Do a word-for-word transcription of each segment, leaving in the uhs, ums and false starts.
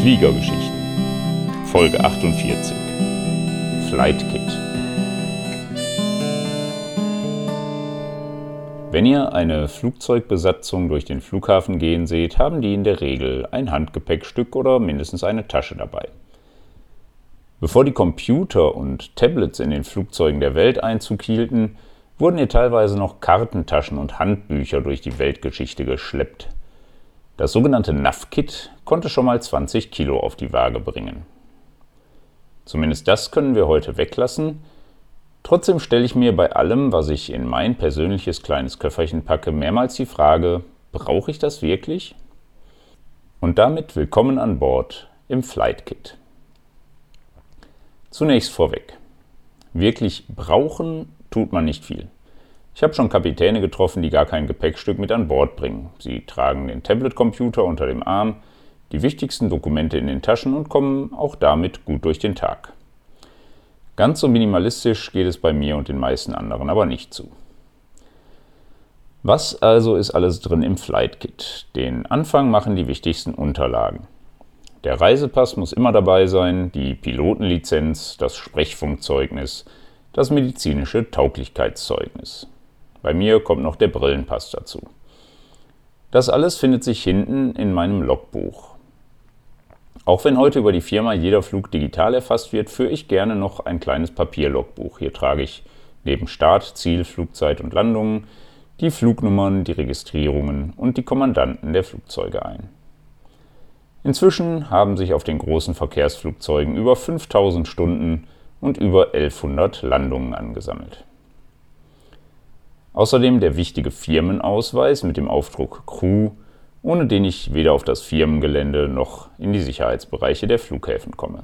Fliegergeschichten. Folge achtundvierzig. Flight Kit. Wenn ihr eine Flugzeugbesatzung durch den Flughafen gehen seht, haben die in der Regel ein Handgepäckstück oder mindestens eine Tasche dabei. Bevor die Computer und Tablets in den Flugzeugen der Welt Einzug hielten, wurden hier teilweise noch Kartentaschen und Handbücher durch die Weltgeschichte geschleppt. Das sogenannte Nav-Kit konnte schon mal zwanzig Kilo auf die Waage bringen. Zumindest das können wir heute weglassen. Trotzdem stelle ich mir bei allem, was ich in mein persönliches kleines Köfferchen packe, mehrmals die Frage, brauche ich das wirklich? Und damit willkommen an Bord im Flight Kit. Zunächst vorweg. Wirklich brauchen tut man nicht viel. Ich habe schon Kapitäne getroffen, die gar kein Gepäckstück mit an Bord bringen. Sie tragen den Tablet-Computer unter dem Arm, die wichtigsten Dokumente in den Taschen und kommen auch damit gut durch den Tag. Ganz so minimalistisch geht es bei mir und den meisten anderen aber nicht zu. Was also ist alles drin im Flight Kit? Den Anfang machen die wichtigsten Unterlagen. Der Reisepass muss immer dabei sein, die Pilotenlizenz, das Sprechfunkzeugnis, das medizinische Tauglichkeitszeugnis. Bei mir kommt noch der Brillenpass dazu. Das alles findet sich hinten in meinem Logbuch. Auch wenn heute über die Firma jeder Flug digital erfasst wird, führe ich gerne noch ein kleines Papierlogbuch. Hier trage ich neben Start, Ziel, Flugzeit und Landungen die Flugnummern, die Registrierungen und die Kommandanten der Flugzeuge ein. Inzwischen haben sich auf den großen Verkehrsflugzeugen über fünftausend Stunden und über elfhundert Landungen angesammelt. Außerdem der wichtige Firmenausweis mit dem Aufdruck Crew, ohne den ich weder auf das Firmengelände noch in die Sicherheitsbereiche der Flughäfen komme.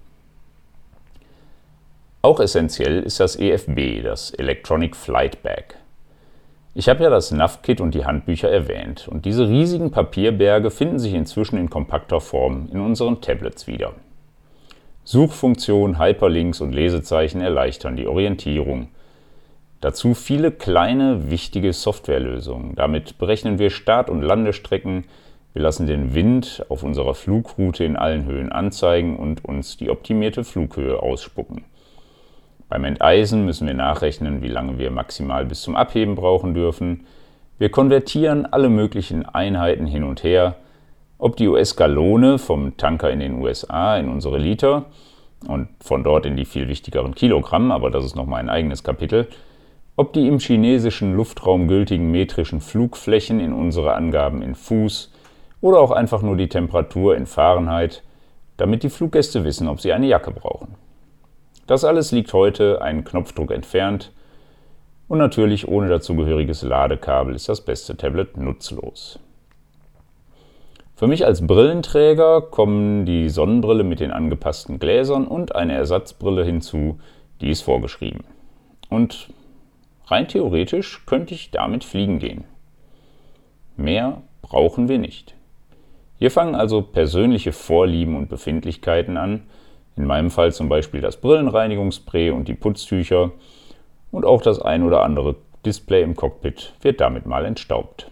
Auch essentiell ist das E F B, das Electronic Flight Bag. Ich habe ja das Nav-Kit und die Handbücher erwähnt und diese riesigen Papierberge finden sich inzwischen in kompakter Form in unseren Tablets wieder. Suchfunktion, Hyperlinks und Lesezeichen erleichtern die Orientierung. Dazu viele kleine, wichtige Softwarelösungen. Damit berechnen wir Start- und Landestrecken, wir lassen den Wind auf unserer Flugroute in allen Höhen anzeigen und uns die optimierte Flughöhe ausspucken. Beim Enteisen müssen wir nachrechnen, wie lange wir maximal bis zum Abheben brauchen dürfen. Wir konvertieren alle möglichen Einheiten hin und her, ob die U S-Gallone vom Tanker in den U S A in unsere Liter und von dort in die viel wichtigeren Kilogramm, aber das ist nochmal ein eigenes Kapitel, ob die im chinesischen Luftraum gültigen metrischen Flugflächen in unsere Angaben in Fuß oder auch einfach nur die Temperatur in Fahrenheit, damit die Fluggäste wissen, ob sie eine Jacke brauchen. Das alles liegt heute einen Knopfdruck entfernt und natürlich ohne dazugehöriges Ladekabel ist das beste Tablet nutzlos. Für mich als Brillenträger kommen die Sonnenbrille mit den angepassten Gläsern und eine Ersatzbrille hinzu, die ist vorgeschrieben. Und rein theoretisch könnte ich damit fliegen gehen. Mehr brauchen wir nicht. Hier fangen also persönliche Vorlieben und Befindlichkeiten an, in meinem Fall zum Beispiel das Brillenreinigungsspray und die Putztücher und auch das ein oder andere Display im Cockpit wird damit mal entstaubt.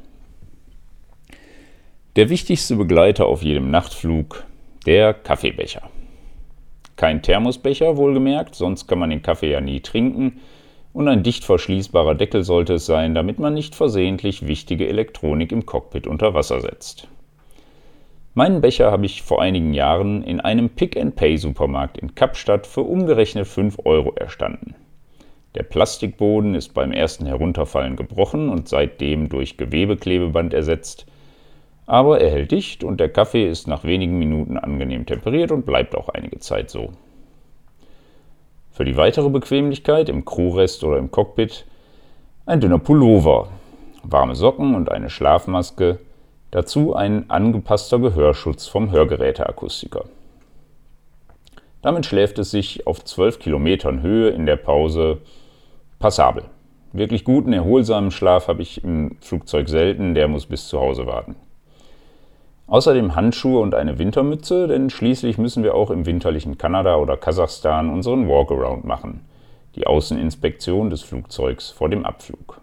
Der wichtigste Begleiter auf jedem Nachtflug, der Kaffeebecher. Kein Thermosbecher, wohlgemerkt, sonst kann man den Kaffee ja nie trinken. Und ein dicht verschließbarer Deckel sollte es sein, damit man nicht versehentlich wichtige Elektronik im Cockpit unter Wasser setzt. Meinen Becher habe ich vor einigen Jahren in einem Pick-and-Pay-Supermarkt in Kapstadt für umgerechnet fünf Euro erstanden. Der Plastikboden ist beim ersten Herunterfallen gebrochen und seitdem durch Gewebeklebeband ersetzt. Aber er hält dicht und der Kaffee ist nach wenigen Minuten angenehm temperiert und bleibt auch einige Zeit so. Für die weitere Bequemlichkeit im Crewrest oder im Cockpit ein dünner Pullover, warme Socken und eine Schlafmaske, dazu ein angepasster Gehörschutz vom Hörgeräteakustiker. Damit schläft es sich auf zwölf Kilometern Höhe in der Pause passabel. Wirklich guten, erholsamen Schlaf habe ich im Flugzeug selten, der muss bis zu Hause warten. Außerdem Handschuhe und eine Wintermütze, denn schließlich müssen wir auch im winterlichen Kanada oder Kasachstan unseren Walkaround machen, die Außeninspektion des Flugzeugs vor dem Abflug.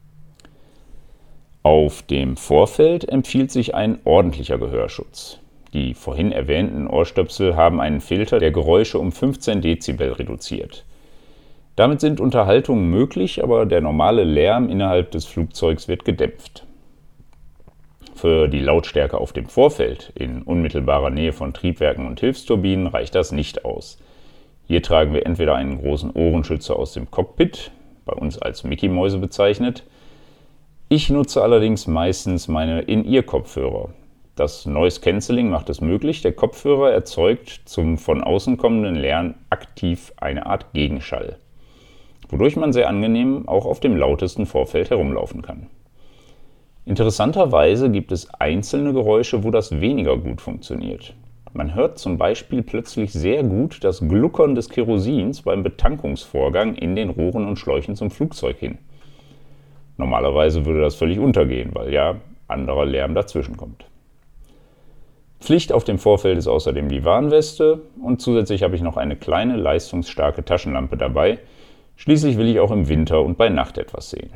Auf dem Vorfeld empfiehlt sich ein ordentlicher Gehörschutz. Die vorhin erwähnten Ohrstöpsel haben einen Filter, der Geräusche um fünfzehn Dezibel reduziert. Damit sind Unterhaltungen möglich, aber der normale Lärm innerhalb des Flugzeugs wird gedämpft. Für die Lautstärke auf dem Vorfeld, in unmittelbarer Nähe von Triebwerken und Hilfsturbinen, reicht das nicht aus. Hier tragen wir entweder einen großen Ohrenschützer aus dem Cockpit, bei uns als Mickey-Mäuse bezeichnet. Ich nutze allerdings meistens meine In-Ear-Kopfhörer. Das Noise Cancelling macht es möglich, der Kopfhörer erzeugt zum von außen kommenden Lärm aktiv eine Art Gegenschall, wodurch man sehr angenehm auch auf dem lautesten Vorfeld herumlaufen kann. Interessanterweise gibt es einzelne Geräusche, wo das weniger gut funktioniert. Man hört zum Beispiel plötzlich sehr gut das Gluckern des Kerosins beim Betankungsvorgang in den Rohren und Schläuchen zum Flugzeug hin. Normalerweise würde das völlig untergehen, weil ja anderer Lärm dazwischen kommt. Pflicht auf dem Vorfeld ist außerdem die Warnweste und zusätzlich habe ich noch eine kleine, leistungsstarke Taschenlampe dabei. Schließlich will ich auch im Winter und bei Nacht etwas sehen.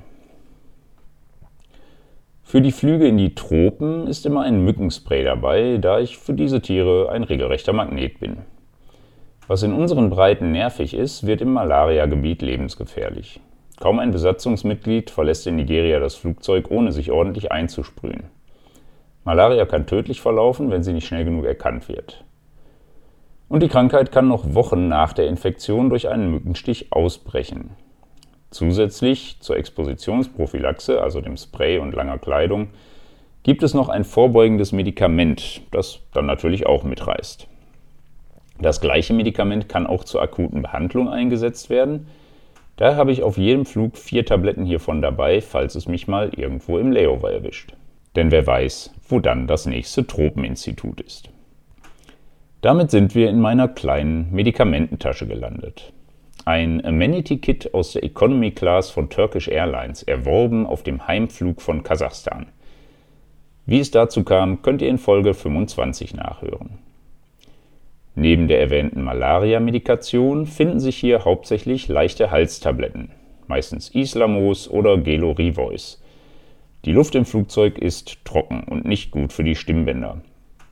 Für die Flüge in die Tropen ist immer ein Mückenspray dabei, da ich für diese Tiere ein regelrechter Magnet bin. Was in unseren Breiten nervig ist, wird im Malaria-Gebiet lebensgefährlich. Kaum ein Besatzungsmitglied verlässt in Nigeria das Flugzeug, ohne sich ordentlich einzusprühen. Malaria kann tödlich verlaufen, wenn sie nicht schnell genug erkannt wird. Und die Krankheit kann noch Wochen nach der Infektion durch einen Mückenstich ausbrechen. Zusätzlich zur Expositionsprophylaxe, also dem Spray und langer Kleidung, gibt es noch ein vorbeugendes Medikament, das dann natürlich auch mitreißt. Das gleiche Medikament kann auch zur akuten Behandlung eingesetzt werden. Daher habe ich auf jedem Flug vier Tabletten hiervon dabei, falls es mich mal irgendwo im Layover erwischt. Denn wer weiß, wo dann das nächste Tropeninstitut ist. Damit sind wir in meiner kleinen Medikamententasche gelandet. Ein Amenity-Kit aus der Economy Class von Turkish Airlines, erworben auf dem Heimflug von Kasachstan. Wie es dazu kam, könnt ihr in Folge fünfundzwanzig nachhören. Neben der erwähnten Malaria-Medikation finden sich hier hauptsächlich leichte Halstabletten, meistens Islamos oder Gelo Rivois. Die Luft im Flugzeug ist trocken und nicht gut für die Stimmbänder.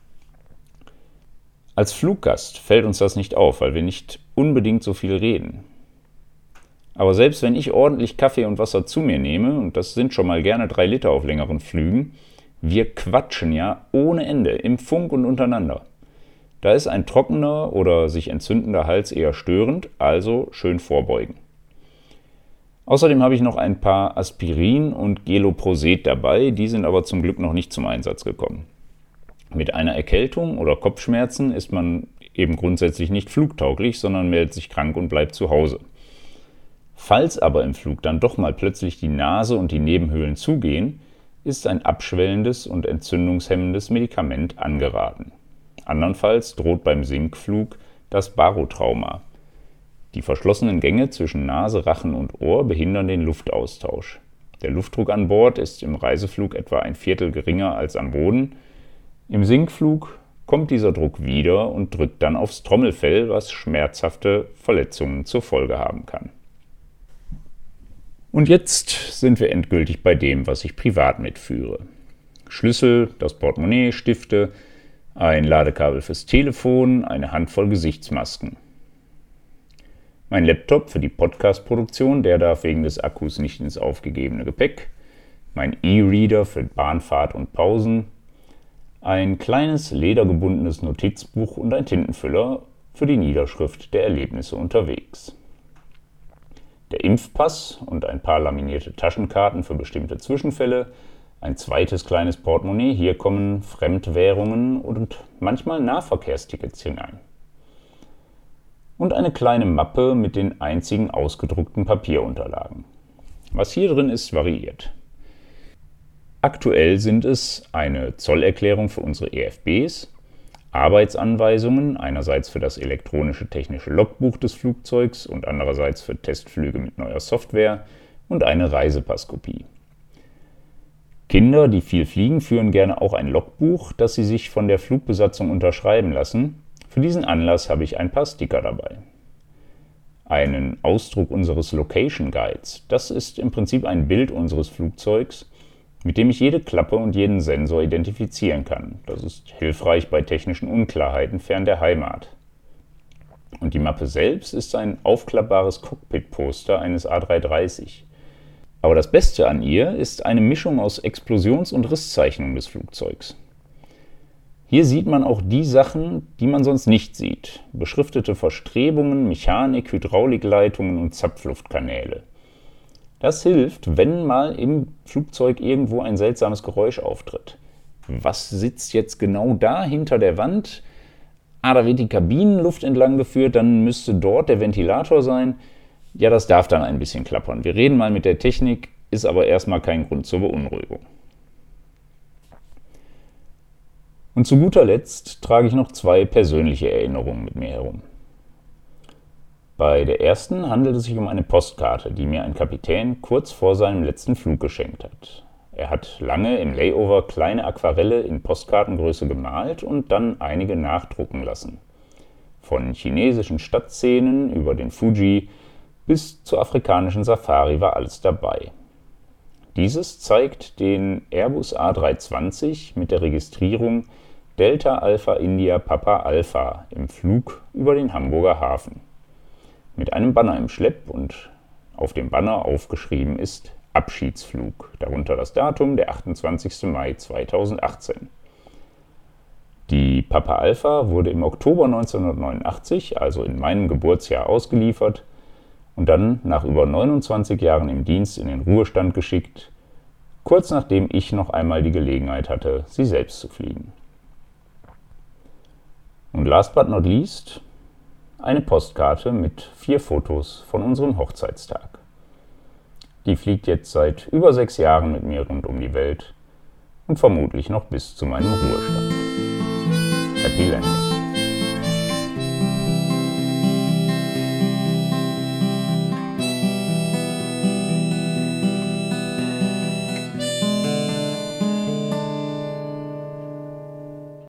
Als Fluggast fällt uns das nicht auf, weil wir nicht unbedingt so viel reden. Aber selbst wenn ich ordentlich Kaffee und Wasser zu mir nehme, und das sind schon mal gerne drei Liter auf längeren Flügen, wir quatschen ja ohne Ende im Funk und untereinander. Da ist ein trockener oder sich entzündender Hals eher störend, also schön vorbeugen. Außerdem habe ich noch ein paar Aspirin und Geloproset dabei, die sind aber zum Glück noch nicht zum Einsatz gekommen. Mit einer Erkältung oder Kopfschmerzen ist man eben grundsätzlich nicht flugtauglich, sondern meldet sich krank und bleibt zu Hause. Falls aber im Flug dann doch mal plötzlich die Nase und die Nebenhöhlen zugehen, ist ein abschwellendes und entzündungshemmendes Medikament angeraten. Andernfalls droht beim Sinkflug das Barotrauma. Die verschlossenen Gänge zwischen Nase, Rachen und Ohr behindern den Luftaustausch. Der Luftdruck an Bord ist im Reiseflug etwa ein Viertel geringer als am Boden. Im Sinkflug kommt dieser Druck wieder und drückt dann aufs Trommelfell, was schmerzhafte Verletzungen zur Folge haben kann. Und jetzt sind wir endgültig bei dem, was ich privat mitführe. Schlüssel, das Portemonnaie, Stifte, ein Ladekabel fürs Telefon, eine Handvoll Gesichtsmasken. Mein Laptop für die Podcast-Produktion, der darf wegen des Akkus nicht ins aufgegebene Gepäck, mein E-Reader für Bahnfahrt und Pausen, ein kleines ledergebundenes Notizbuch und ein Tintenfüller für die Niederschrift der Erlebnisse unterwegs. Der Impfpass und ein paar laminierte Taschenkarten für bestimmte Zwischenfälle, ein zweites kleines Portemonnaie, hier kommen Fremdwährungen und manchmal Nahverkehrstickets hinein. Und eine kleine Mappe mit den einzigen ausgedruckten Papierunterlagen. Was hier drin ist, variiert. Aktuell sind es eine Zollerklärung für unsere E F Bs, Arbeitsanweisungen, einerseits für das elektronische technische Logbuch des Flugzeugs und andererseits für Testflüge mit neuer Software und eine Reisepasskopie. Kinder, die viel fliegen, führen gerne auch ein Logbuch, das sie sich von der Flugbesatzung unterschreiben lassen. Für diesen Anlass habe ich ein paar Sticker dabei. Einen Ausdruck unseres Location Guides, das ist im Prinzip ein Bild unseres Flugzeugs, mit dem ich jede Klappe und jeden Sensor identifizieren kann. Das ist hilfreich bei technischen Unklarheiten fern der Heimat. Und die Mappe selbst ist ein aufklappbares Cockpit-Poster eines A drei dreißig. Aber das Beste an ihr ist eine Mischung aus Explosions- und Risszeichnung des Flugzeugs. Hier sieht man auch die Sachen, die man sonst nicht sieht. Beschriftete Verstrebungen, Mechanik, Hydraulikleitungen und Zapfluftkanäle. Das hilft, wenn mal im Flugzeug irgendwo ein seltsames Geräusch auftritt. Was sitzt jetzt genau da hinter der Wand? Ah, da wird die Kabinenluft entlang geführt, dann müsste dort der Ventilator sein. Ja, das darf dann ein bisschen klappern. Wir reden mal mit der Technik, ist aber erstmal kein Grund zur Beunruhigung. Und zu guter Letzt trage ich noch zwei persönliche Erinnerungen mit mir herum. Bei der ersten handelt es sich um eine Postkarte, die mir ein Kapitän kurz vor seinem letzten Flug geschenkt hat. Er hat lange im Layover kleine Aquarelle in Postkartengröße gemalt und dann einige nachdrucken lassen. Von chinesischen Stadtszenen über den Fuji bis zur afrikanischen Safari war alles dabei. Dieses zeigt den Airbus A drei zwanzig mit der Registrierung Delta Alpha India Papa Alpha im Flug über den Hamburger Hafen. Mit einem Banner im Schlepp und auf dem Banner aufgeschrieben ist Abschiedsflug, darunter das Datum, der achtundzwanzigster Mai zweitausendachtzehn. Die Papa Alpha wurde im Oktober neunzehnhundertneunundachtzig, also in meinem Geburtsjahr, ausgeliefert und dann nach über neunundzwanzig Jahren im Dienst in den Ruhestand geschickt, kurz nachdem ich noch einmal die Gelegenheit hatte, sie selbst zu fliegen. Und last but not least, eine Postkarte mit vier Fotos von unserem Hochzeitstag. Die fliegt jetzt seit über sechs Jahren mit mir rund um die Welt und vermutlich noch bis zu meinem Ruhestand. Happy Landing!